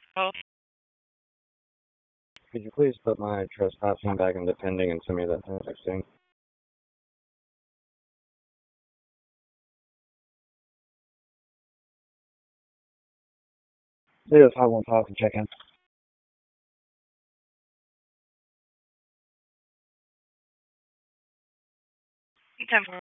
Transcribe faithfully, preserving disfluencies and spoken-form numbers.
Oh, Could you please put my trespassing back into pending and send me that texting? Zero five one five can check in. ten